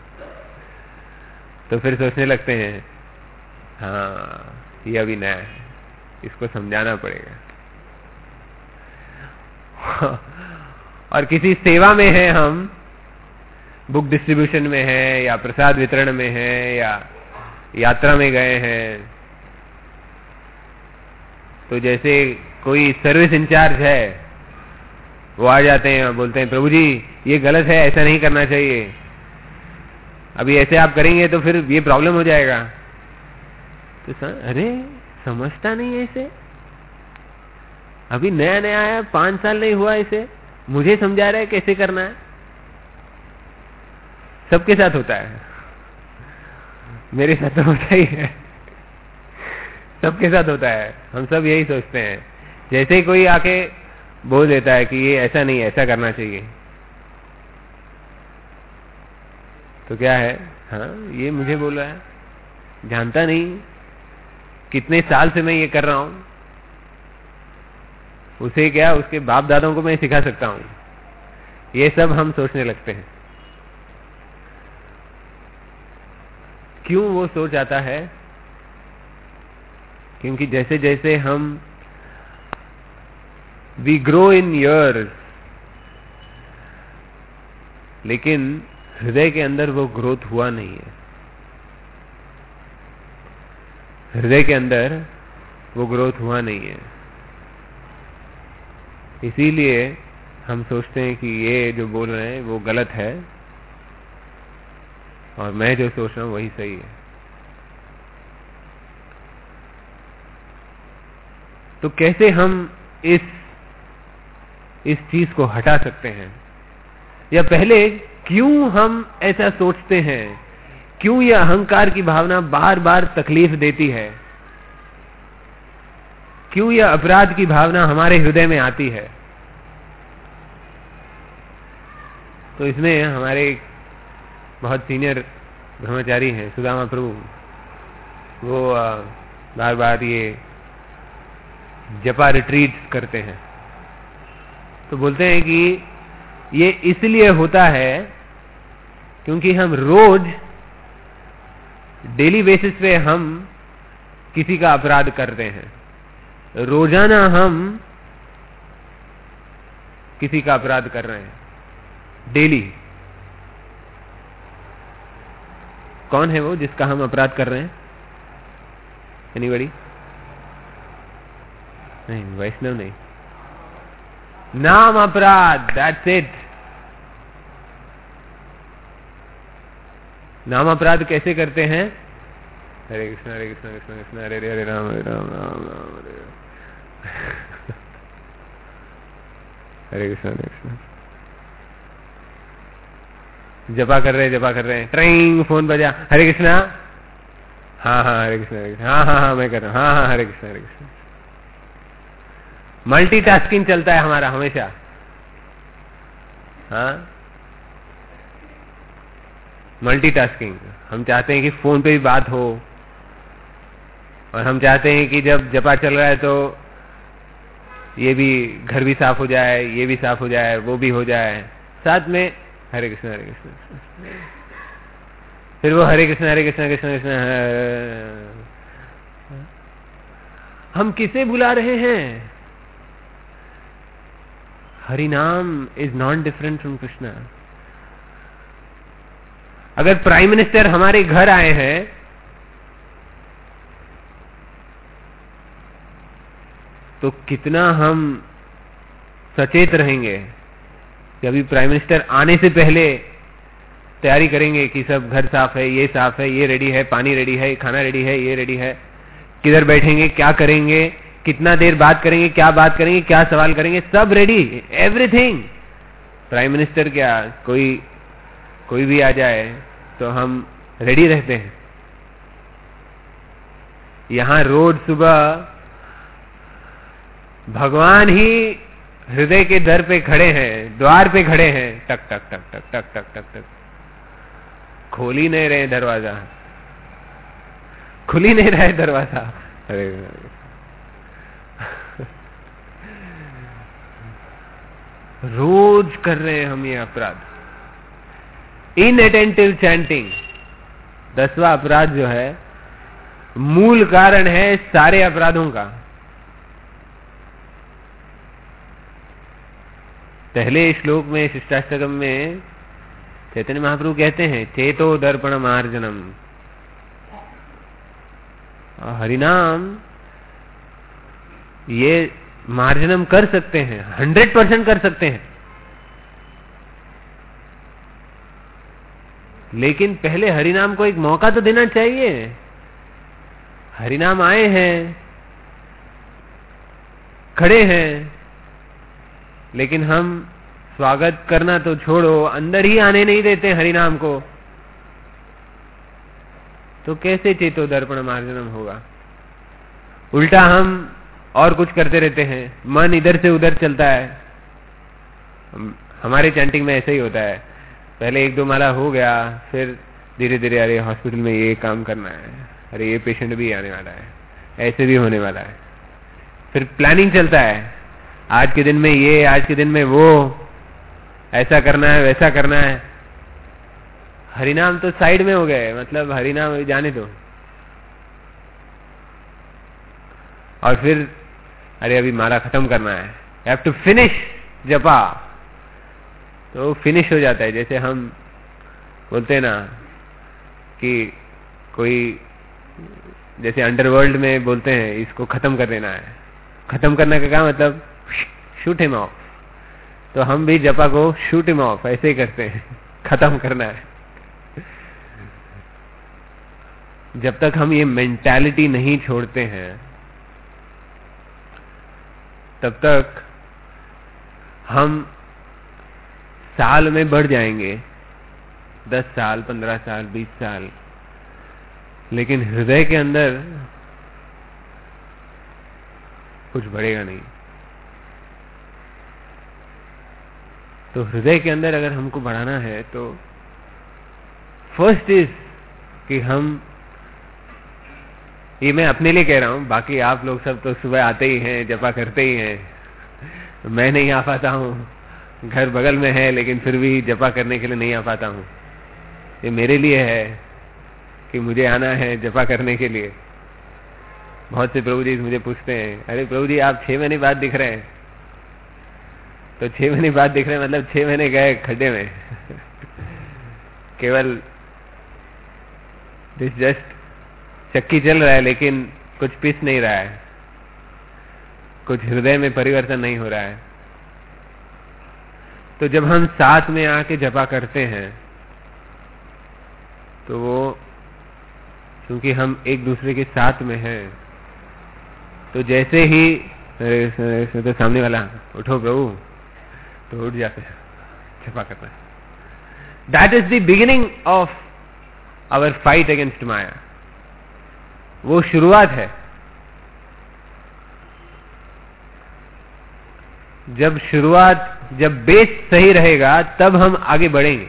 तो फिर सोचने लगते हैं हाँ ये अभी नया है, इसको समझाना पड़ेगा। और किसी सेवा में है, हम बुक डिस्ट्रीब्यूशन में है, या प्रसाद वितरण में है, या यात्रा में गए हैं, तो जैसे कोई सर्विस इंचार्ज है, वो आ जाते हैं और बोलते हैं प्रभु जी ये गलत है, ऐसा नहीं करना चाहिए, अभी ऐसे आप करेंगे तो फिर ये प्रॉब्लम हो जाएगा। तो सर, अरे समझता नहीं है इसे, अभी नया नया आया, पांच साल नहीं हुआ इसे, मुझे समझा रहा है कैसे करना है। सबके साथ होता है, मेरे साथ तो होता ही है, सबके साथ होता है। हम सब यही सोचते हैं, जैसे ही कोई आके बोल देता है कि ये ऐसा नहीं, ऐसा करना चाहिए, तो क्या है, हाँ ये मुझे बोल रहा है, जानता नहीं कितने साल से मैं ये कर रहा हूं, उसे क्या, उसके बाप दादों को मैं सिखा सकता हूं। ये सब हम सोचने लगते हैं। क्यों वो सोच आता है? क्योंकि जैसे जैसे हम वी ग्रो इन ईयर्स, लेकिन हृदय के अंदर वो ग्रोथ हुआ नहीं है। हृदय के अंदर वो ग्रोथ हुआ नहीं है। इसीलिए हम सोचते हैं कि ये जो बोल रहे हैं वो गलत है और मैं जो सोच रहा हूं वही सही है। तो कैसे हम इस इस चीज को हटा सकते हैं? या पहले क्यों हम ऐसा सोचते हैं? क्यों यह अहंकार की भावना बार बार तकलीफ देती है? क्यों यह अपराध की भावना हमारे हृदय में आती है? तो इसमें हमारे बहुत सीनियर ब्रह्मचारी हैं, सुदामा प्रभु, वो बार बार ये जपा रिट्रीट करते हैं। तो बोलते हैं कि ये इसलिए होता है क्योंकि हम रोज डेली बेसिस पे हम किसी का अपराध करते हैं। रोजाना हम किसी का अपराध कर रहे हैं, डेली। कौन है वो जिसका हम अपराध कर रहे हैं? एनीबॉडी? नहीं, वैष्णव नहीं। नाम अपराध, दैट्स इट। नाम अपराध कैसे करते हैं? हरे कृष्ण हरे कृष्ण कृष्ण कृष्ण हरे हरे हरे राम हरे राम राम राम हरे हरे कृष्ण हरे कृष्ण। जपा कर रहे जपा कर रहे हैं, ट्रिंग फोन बजा, हरे कृष्णा, हाँ हाँ हरे कृष्ण हरे कृष्ण, हाँ हाँ हाँ मैं कर रहा हूँ, हाँ हाँ हरे कृष्ण हरे कृष्ण। मल्टीटास्किंग चलता है हमारा हमेशा। हाँ, मल्टीटास्किंग। हम चाहते हैं कि फोन पे भी बात हो, और हम चाहते हैं कि जब जपा चल रहा है तो ये भी घर भी साफ हो जाए, ये भी साफ हो जाए, वो भी हो जाए, साथ में हरे कृष्ण हरे कृष्ण। फिर वो हरे कृष्ण हरे कृष्ण कृष्ण कृष्ण। हम किसे बुला रहे हैं? Hari naam is not different from Krishna. अगर प्राइम मिनिस्टर हमारे घर आए हैं तो कितना हम सचेत रहेंगे कि अभी प्राइम मिनिस्टर आने से पहले तैयारी करेंगे कि सब घर साफ है, ये साफ है, ये रेडी है, पानी रेडी है, खाना रेडी है, ये रेडी है, किधर बैठेंगे, क्या करेंगे, कितना देर बात करेंगे, क्या बात करेंगे, क्या सवाल करेंगे, सब रेडी, एवरीथिंग। प्राइम मिनिस्टर क्या, कोई कोई भी आ जाए तो हम रेडी रहते हैं। यहां रोज सुबह भगवान ही हृदय के दर पे खड़े हैं, द्वार पे खड़े हैं, टक टक टक टक टक टक टक टक। खोल ही नहीं रहे दरवाजा, खुल ही नहीं रहे दरवाजा। अरे रोज कर रहे हैं हम ये अपराध। इनअटेंटिव चैंटिंग, दसवां अपराध जो है, मूल कारण है सारे अपराधों का। पहले श्लोक में, शिष्टाष्टकम में चैतन्य महाप्रभु कहते हैं चेतो दर्पण मार्जनम। हरिनाम ये मार्जनम कर सकते हैं, हंड्रेड परसेंट कर सकते हैं, लेकिन पहले हरिनाम को एक मौका तो देना चाहिए। हरिनाम आए हैं, खड़े हैं, लेकिन हम स्वागत करना तो छोड़ो, अंदर ही आने नहीं देते हरिनाम को। तो कैसे चेतो दर्पण मार्जनम होगा? उल्टा हम और कुछ करते रहते हैं, मन इधर से उधर चलता है। हमारे चैंटिंग में ऐसा ही होता है, पहले एक दो माला हो गया, फिर धीरे धीरे अरे हॉस्पिटल में ये काम करना है, अरे ये पेशेंट भी आने वाला है, ऐसे भी होने वाला है। फिर प्लानिंग चलता है, आज के दिन में ये, आज के दिन में वो, ऐसा करना है, वैसा करना है। हरिनाम तो साइड में हो गए, मतलब हरिनाम जाने दो। और फिर अरे अभी माला खत्म करना है, यू हैव टू फिनिश जपा, तो फिनिश हो जाता है। जैसे हम बोलते हैं ना कि कोई, जैसे अंडरवर्ल्ड में बोलते हैं इसको खत्म कर देना है, खत्म करने का क्या मतलब, शूट हिम ऑफ। तो हम भी जपा को शूट हिम ऑफ ऐसे ही करते हैं, खत्म करना है। जब तक हम ये मेंटालिटी नहीं छोड़ते हैं तब तक हम साल में बढ़ जाएंगे, दस साल, पंद्रह साल, बीस साल, लेकिन हृदय के अंदर कुछ बढ़ेगा नहीं। तो हृदय के अंदर अगर हमको बढ़ाना है तो फर्स्ट इज कि हम, ये मैं अपने लिए कह रहा हूं, बाकी आप लोग सब तो सुबह आते ही हैं, जपा करते ही हैं, मैं नहीं आ पाता हूं, घर बगल में है लेकिन फिर भी जपा करने के लिए नहीं आ पाता हूं। ये मेरे लिए है कि मुझे आना है जपा करने के लिए। बहुत से प्रभु जी मुझे पूछते हैं, अरे प्रभु जी आप छह महीने बाद दिख रहे हैं, तो छह महीने बाद दिख रहे हैं मतलब छह महीने गए खड्डे में केवल दिस जस्ट चक्की चल रहा है लेकिन कुछ पिस नहीं रहा है, कुछ हृदय में परिवर्तन नहीं हो रहा है। तो जब हम साथ में आके जपा करते हैं तो वो, क्योंकि हम एक दूसरे के साथ में हैं, तो जैसे ही अरे तो सामने वाला उठो प्रभु, तो उठ जाते हैं, जपा करना है। That is the beginning of our fight against Maya. वो शुरुआत है। जब शुरुआत, जब बेस सही रहेगा तब हम आगे बढ़ेंगे।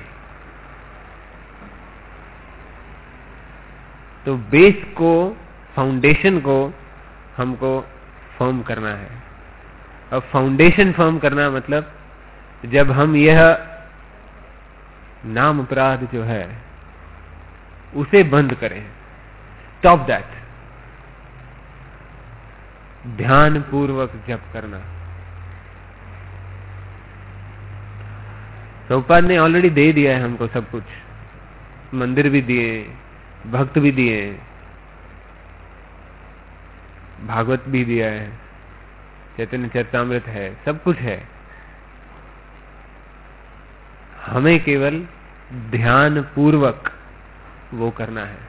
तो बेस को, फाउंडेशन को हमको फर्म करना है। अब फाउंडेशन फर्म करना मतलब जब हम यह नाम अपराध जो है उसे बंद करें, स्टॉप दैट, ध्यान पूर्वक जप करना। प्रभुपाद ने ऑलरेडी दे दिया है हमको सब कुछ, मंदिर भी दिए, भक्त भी दिए, भागवत भी दिया है, चैतन्य चरितामृत है, सब कुछ है। हमें केवल ध्यान पूर्वक वो करना है।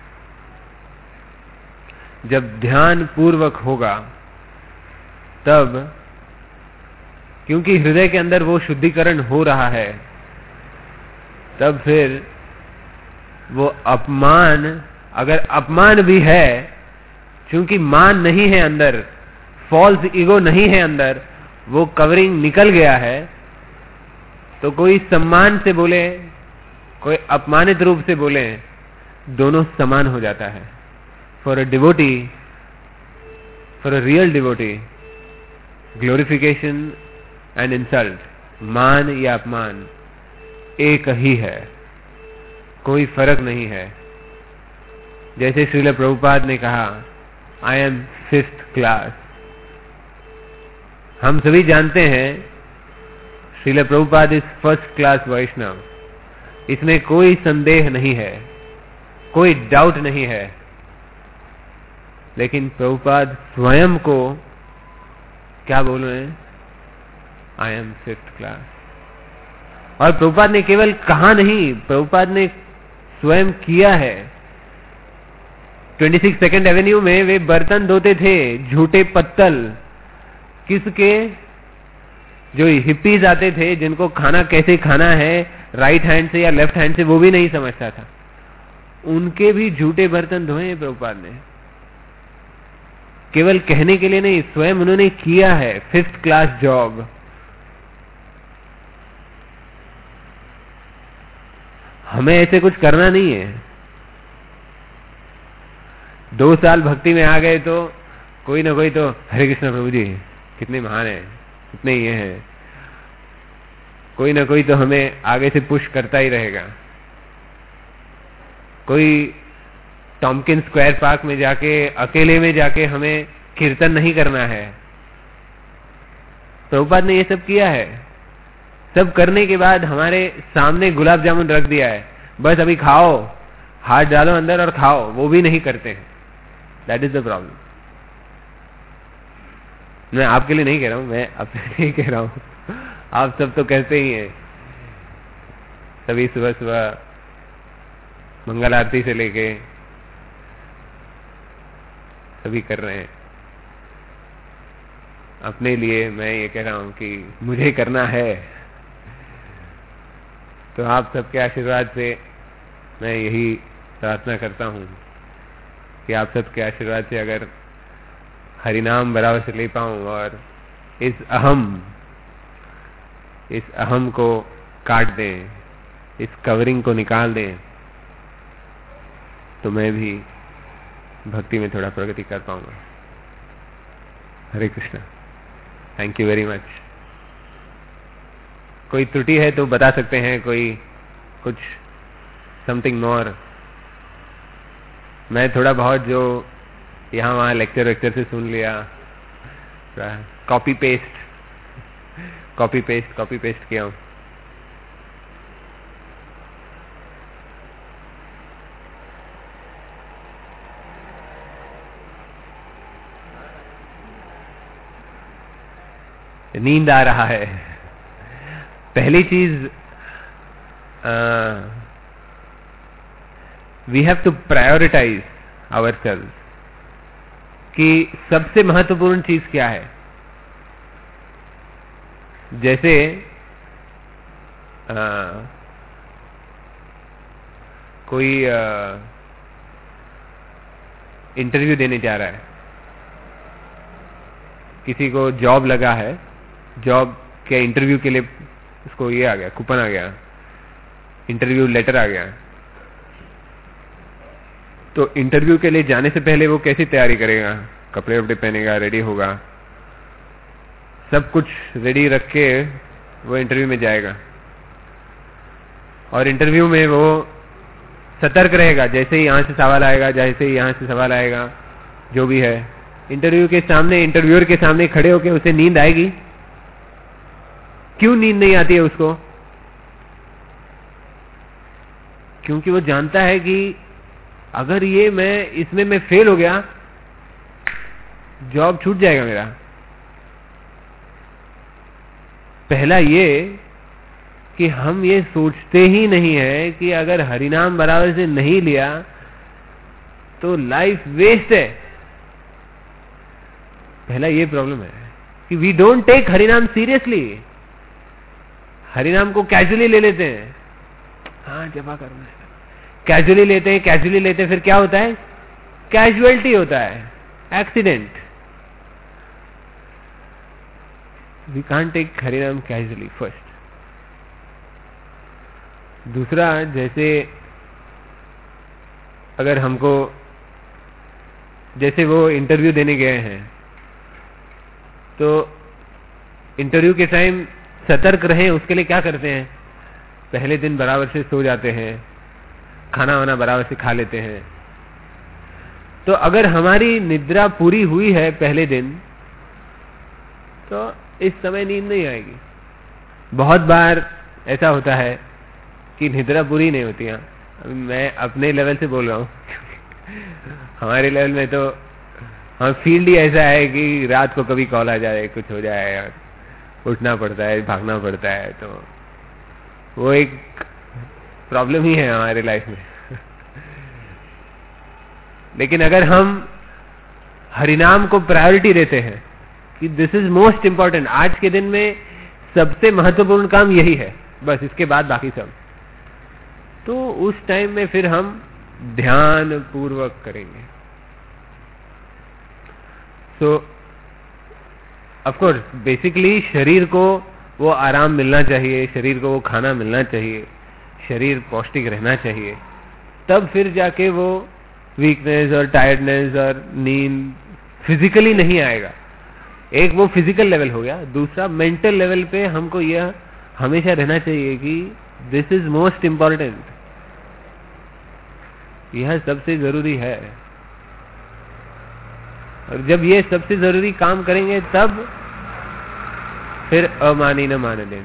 जब ध्यान पूर्वक होगा तब, क्योंकि हृदय के अंदर वो शुद्धिकरण हो रहा है, तब फिर वो अपमान, अगर अपमान भी है, क्योंकि मान नहीं है अंदर, फॉल्स ईगो नहीं है अंदर, वो कवरिंग निकल गया है, तो कोई सम्मान से बोले, कोई अपमानित रूप से बोले, दोनों समान हो जाता है। For a devotee, for a real devotee, glorification and insult, मान या अपमान एक ही है, कोई फर्क नहीं है। जैसे श्रील प्रभुपाद ने कहा, आई एम फिफ्थ क्लास। हम सभी जानते हैं Srila Prabhupada is first class Vaishnava, इसमें कोई संदेह नहीं है, कोई डाउट नहीं है। लेकिन प्रभुपाद स्वयं को क्या बोल रहे हैं, आई एम फिफ्थ क्लास। और प्रभुपाद ने केवल कहा नहीं, प्रभुपाद ने स्वयं किया है। छब्बीस सेकंड एवेन्यू में वे बर्तन धोते थे, झूठे पत्तल, किसके, जो हिप्पीज आते थे जिनको खाना कैसे खाना है, राइट हैंड से या लेफ्ट हैंड से, वो भी नहीं समझता था, उनके भी झूठे बर्तन धोए प्रभुपाद ने। केवल कहने के लिए नहीं, स्वयं उन्होंने किया है, फिफ्थ क्लास जॉब। हमें ऐसे कुछ करना नहीं है। दो साल भक्ति में आ गए तो कोई ना कोई तो, हरे कृष्ण प्रभु जी कितने महान है, कितने ये हैं, कोई ना कोई तो हमें आगे से पुश करता ही रहेगा। कोई टॉमकिन स्क्वायर पार्क में जाके अकेले में जाके हमें कीर्तन नहीं करना है। प्रभुपाद ने ये सब किया है। सब करने के बाद हमारे सामने गुलाब जामुन रख दिया है, बस अभी खाओ, हाथ डालो अंदर और खाओ, वो भी नहीं करते हैं। That is the problem. मैं आपके लिए नहीं कह रहा हूं, मैं अपने लिए कह रहा हूं। आप सब तो कहते ही हैं, सभी सुबह सुबह मंगल आरती से लेके सभी कर रहे हैं। अपने लिए मैं ये कह रहा हूं कि मुझे करना है। तो आप सबके आशीर्वाद से मैं यही प्रार्थना करता हूं कि आप सबके आशीर्वाद से अगर हरिनाम बराबर से ले पाऊं और इस अहम इस अहम को काट दें, इस कवरिंग को निकाल दें, तो मैं भी भक्ति में थोड़ा प्रगति कर पाऊंगा। Hare Krishna. Thank you very much. कोई त्रुटि है तो बता सकते हैं, कोई कुछ समथिंग मोर। मैं थोड़ा बहुत जो यहाँ वहाँ लेक्चर वेक्चर से सुन लिया, copy paste copy paste copy paste किया हूँ। नींद आ रहा है। पहली चीज, we have to prioritise our self कि सबसे महत्वपूर्ण चीज क्या है। जैसे आ, कोई इंटरव्यू देने जा रहा है, किसी को जॉब लगा है, जॉब के इंटरव्यू के लिए उसको ये आ गया, कूपन आ गया, इंटरव्यू लेटर आ गया। तो इंटरव्यू के लिए जाने से पहले वो कैसी तैयारी करेगा? कपड़े वपड़े पहनेगा, रेडी होगा, सब कुछ रेडी रख के वो इंटरव्यू में जाएगा। और इंटरव्यू में वो सतर्क रहेगा, जैसे ही यहां से सवाल आएगा, जैसे ही यहां से सवाल आएगा, जो भी है, इंटरव्यू के सामने, इंटरव्यूअर के सामने खड़े होके उसे नींद आएगी? क्यों नींद नहीं आती है उसको? क्योंकि वो जानता है कि अगर ये मैं इसमें मैं फेल हो गया, जॉब छूट जाएगा मेरा। पहला ये कि हम ये सोचते ही नहीं है कि अगर हरिनाम बराबर से नहीं लिया तो लाइफ वेस्ट है। पहला ये प्रॉब्लम है कि we don't take Harinaam seriously. हरिनाम को कैजुअली ले लेते हैं। हाँ, जपा करना है, कैजुअली लेते हैं, कैजुअली लेते हैं, फिर क्या होता है? कैजुअलिटी होता है, accident. We can't take Harinaam casually first. दूसरा, जैसे अगर हमको, जैसे वो इंटरव्यू देने गए हैं, तो इंटरव्यू के टाइम सतर्क रहें, उसके लिए क्या करते हैं? पहले दिन बराबर से सो जाते हैं, खाना वाना बराबर से खा लेते हैं। तो अगर हमारी निद्रा पूरी हुई है पहले दिन, तो इस समय नींद नहीं आएगी। बहुत बार ऐसा होता है कि निद्रा पूरी नहीं होती। है, मैं अपने लेवल से बोल रहा हूँ। हमारे लेवल में तो हाँ, फील्ड ही ऐसा है कि रात को कभी कॉल आ जाए, कुछ हो जाए, उठना पड़ता है, भागना पड़ता है, तो वो एक प्रॉब्लम ही है हमारे लाइफ में। लेकिन अगर हम हरिनाम को प्रायोरिटी देते हैं कि दिस इज मोस्ट इंपॉर्टेंट, आज के दिन में सबसे महत्वपूर्ण काम यही है, बस इसके बाद बाकी सब, तो उस टाइम में फिर हम ध्यान पूर्वक करेंगे। सो ऑफ कोर्स बेसिकली शरीर को वो आराम मिलना चाहिए, शरीर को वो खाना मिलना चाहिए, शरीर पौष्टिक रहना चाहिए, तब फिर जाके वो वीकनेस और टायर्डनेस और नींद फिजिकली नहीं आएगा। एक वो फिजिकल लेवल हो गया। दूसरा, मेंटल लेवल पे हमको यह हमेशा रहना चाहिए कि दिस इज मोस्ट इंपॉर्टेंट। यह सबसे जरूरी है। और जब ये सबसे जरूरी काम करेंगे तब फिर अमानी न मान लें।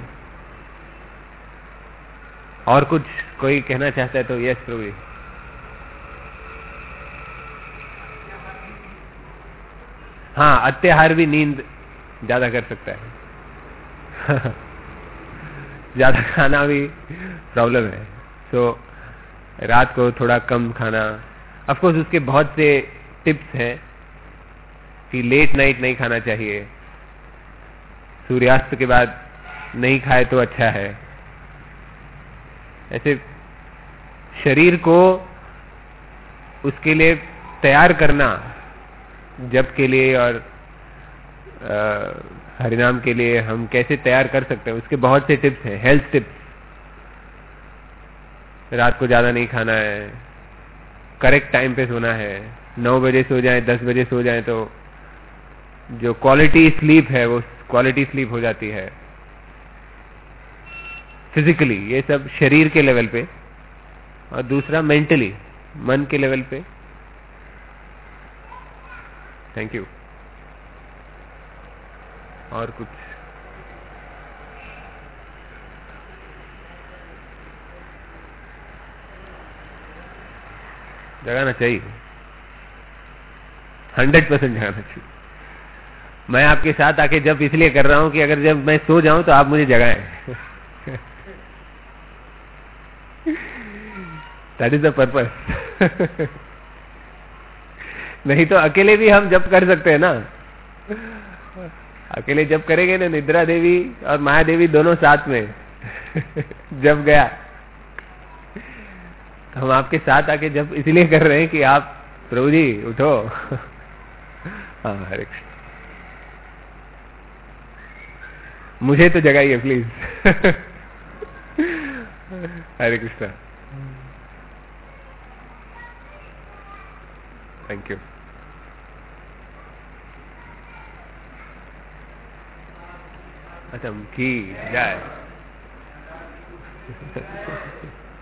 और कुछ कोई कहना चाहता है तो यस प्रभु। हाँ, अत्याहार भी नींद ज्यादा कर सकता है। ज्यादा खाना भी प्रॉब्लम है। तो रात को थोड़ा कम खाना। ऑफ कोर्स उसके बहुत से टिप्स हैं कि लेट नाइट नहीं खाना चाहिए, सूर्यास्त के बाद नहीं खाए तो अच्छा है। ऐसे शरीर को उसके लिए तैयार करना, जप के लिए और हरिनाम के लिए हम कैसे तैयार कर सकते हैं, उसके बहुत से टिप्स हैं, हेल्थ टिप्स। रात को ज्यादा नहीं खाना है, करेक्ट टाइम पे सोना है, नौ बजे सो जाए, दस बजे सो जाए तो जो क्वालिटी स्लीप है वो क्वालिटी स्लीप हो जाती है। फिजिकली ये सब शरीर के लेवल पे, और दूसरा मेंटली मन के लेवल पे। Thank you. और कुछ जगाना चाहिए, हंड्रेड परसेंट जगाना चाहिए। मैं आपके साथ आके जब इसलिए कर रहा हूं कि अगर जब मैं सो जाऊं तो आप मुझे जगाएं। That is the purpose. नहीं तो अकेले भी हम जब कर सकते हैं ना। अकेले जब करेंगे ना, निद्रा देवी और माया देवी दोनों साथ में जब गया, तो हम आपके साथ आके जब इसलिए कर रहे हैं कि आप प्रभु जी उठो। हाँ, हरे कृष्ण। मुझे तो जगाइए please. Hare Krishna. Thank you. अच्छा की जय।